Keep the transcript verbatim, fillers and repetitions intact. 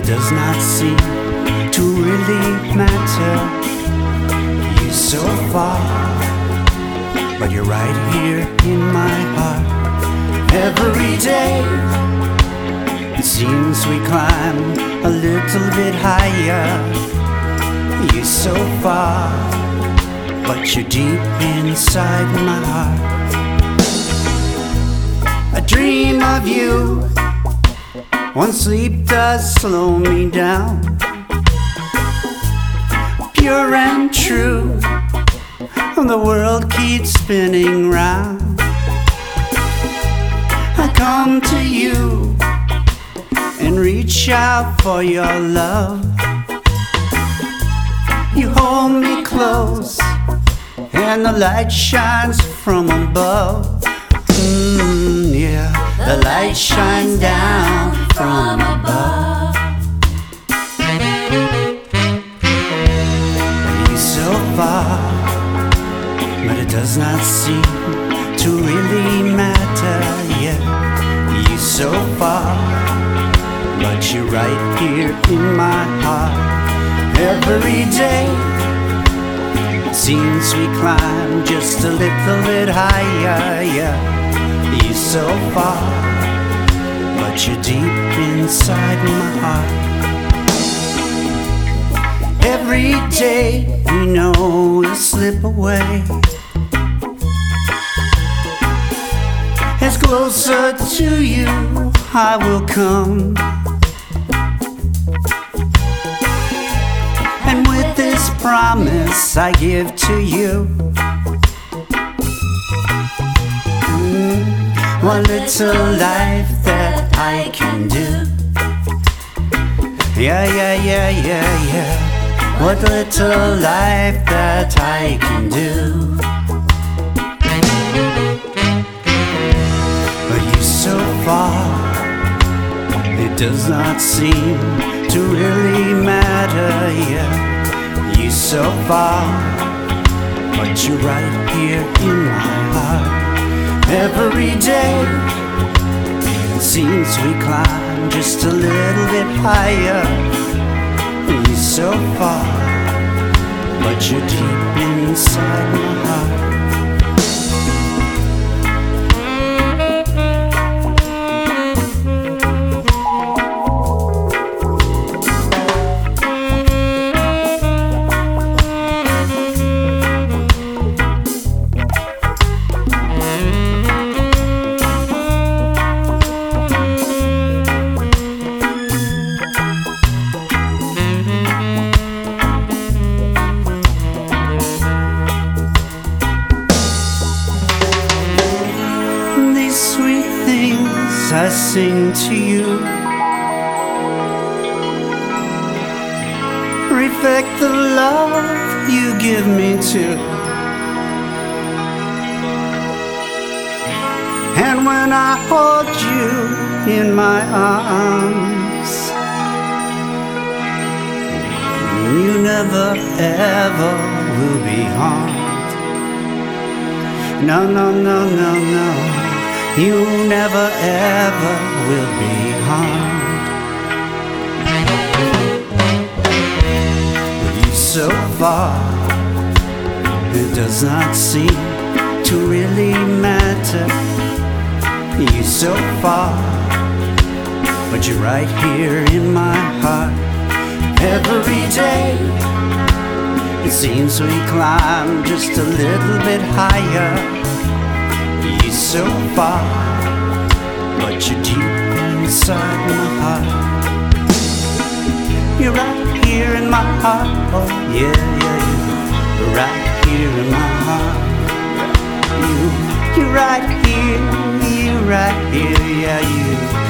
does not seem to really matter. You're so far, but you're right here in my heart. Every day it seems we climb a little bit higher. You're so far, but you're deep inside my heart. I dream of you when sleep does slow me down. Pure and true, the world keeps spinning round. I come to you and reach out for your love. You hold me close and the light shines from above. Mm, yeah, the light shines down from above. You're so far, but it does not seem to really matter. Yeah, you're so far, but you're right here in my heart. Every day it seems we climb just a little bit higher. Yeah, you're so far, but you're deep inside my heart. Every day you know you slip away. As closer to you I will come, and with this promise I give to you, mm, one little life that I can do. Yeah, yeah, yeah, yeah, yeah. What little life that I can do. But you're so far, it does not seem to really matter. Yeah, you're so far, but you're right here in my heart. Every day it seems we climb just a little bit higher. You're so far, but you're deep inside my heart. I sing to you, reflect the love you give me too. And when I hold you in my arms, you never ever will be harmed. No, no, no, no, no. You never ever will be harmed. You're so far, it does not seem to really matter. You're so far, but you're right here in my heart. Every day it seems we climb just a little bit higher. You're so far, but you're deep inside my heart. You're right here in my heart. Oh yeah, yeah, yeah. You're right here in my heart. You, you're right here, you're right here, yeah, you.